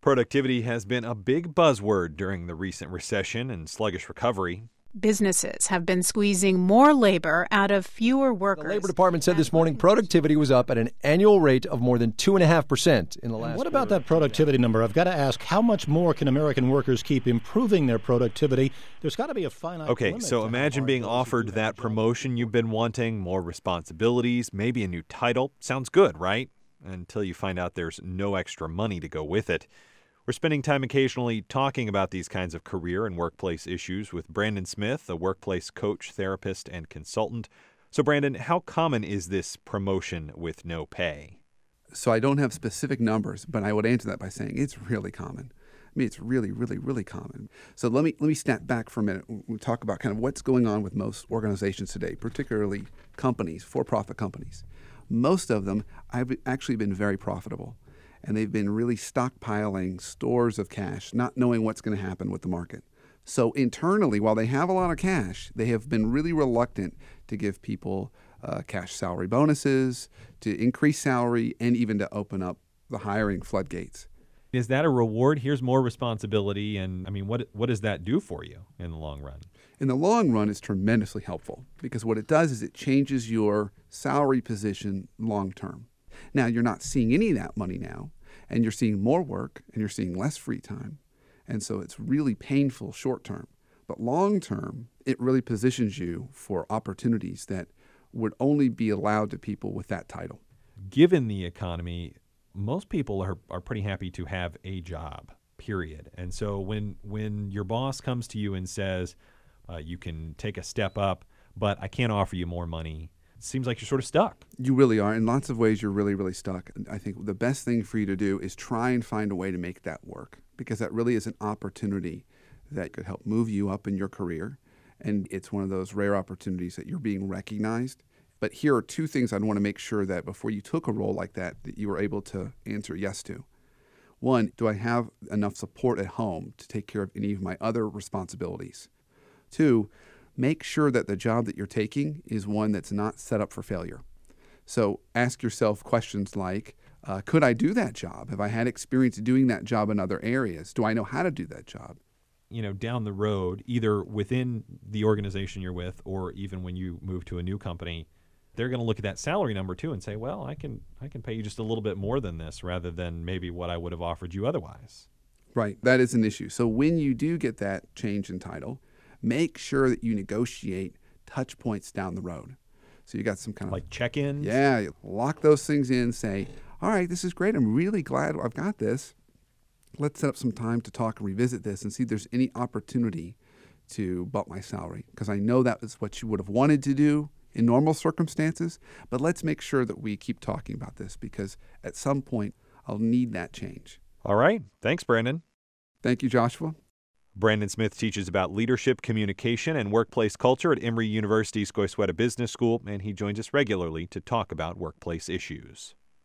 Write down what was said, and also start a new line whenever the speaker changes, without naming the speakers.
Productivity has been a big buzzword during the recent recession and sluggish recovery.
Businesses have been squeezing more labor out of fewer workers.
The Labor Department said this morning productivity was up at an annual rate of more than 2.5% in the last
What about that productivity number? I've got to ask, how much more can American workers keep improving their productivity? There's got to be a finite limit.
Okay, so imagine being offered that promotion you've been wanting, more responsibilities, maybe a new title. Sounds good, right? Until you find out there's no extra money to go with it. We're spending time occasionally talking about these kinds of career and workplace issues with Brandon Smith, a workplace coach, therapist, and consultant. So, Brandon, how common is this promotion with no pay?
So I don't have specific numbers, but I would answer that by saying it's really common. I mean, it's really, really, really common. So let me step back for a minute. We'll talk about kind of what's going on with most organizations today, particularly companies, for-profit companies. Most of them have actually been very profitable. And they've been really stockpiling stores of cash, not knowing what's going to happen with the market. So internally, while they have a lot of cash, they have been really reluctant to give people cash salary bonuses, to increase salary, and even to open up the hiring floodgates.
Is that a reward? Here's more responsibility. And I mean, what does that do for you in the long run?
In the long run, it's tremendously helpful because what it does is it changes your salary position long term. Now, you're not seeing any of that money now, and you're seeing more work, and you're seeing less free time. And so it's really painful short term. But long term, it really positions you for opportunities that would only be allowed to people with that title.
Given the economy, most people are pretty happy to have a job, period. And so when your boss comes to you and says, you can take a step up, but I can't offer you more money, it seems like you're sort of stuck.
You really are. In lots of ways, you're really, really stuck. I think the best thing for you to do is try and find a way to make that work, because that really is an opportunity that could help move you up in your career. And it's one of those rare opportunities that you're being recognized. But here are two things I'd want to make sure that before you took a role like that you were able to answer yes to. One, do I have enough support at home to take care of any of my other responsibilities? Two, make sure that the job that you're taking is one that's not set up for failure. So ask yourself questions like, could I do that job? Have I had experience doing that job in other areas? Do I know how to do that job?
You know, down the road, either within the organization you're with or even when you move to a new company, they're going to look at that salary number too and say, well, I can pay you just a little bit more than this rather than maybe what I would have offered you otherwise.
Right. That is an issue. So when you do get that change in title, make sure that you negotiate touch points down the road. So you got some kind of
like check-ins?
Yeah, you lock those things in, say, all right, this is great. I'm really glad I've got this. Let's set up some time to talk and revisit this and see if there's any opportunity to bump my salary, because I know that is what you would have wanted to do in normal circumstances. But let's make sure that we keep talking about this, because at some point I'll need that change.
All right. Thanks, Brandon.
Thank you, Joshua.
Brandon Smith teaches about leadership, communication, and workplace culture at Emory University's Goizueta Business School, and he joins us regularly to talk about workplace issues.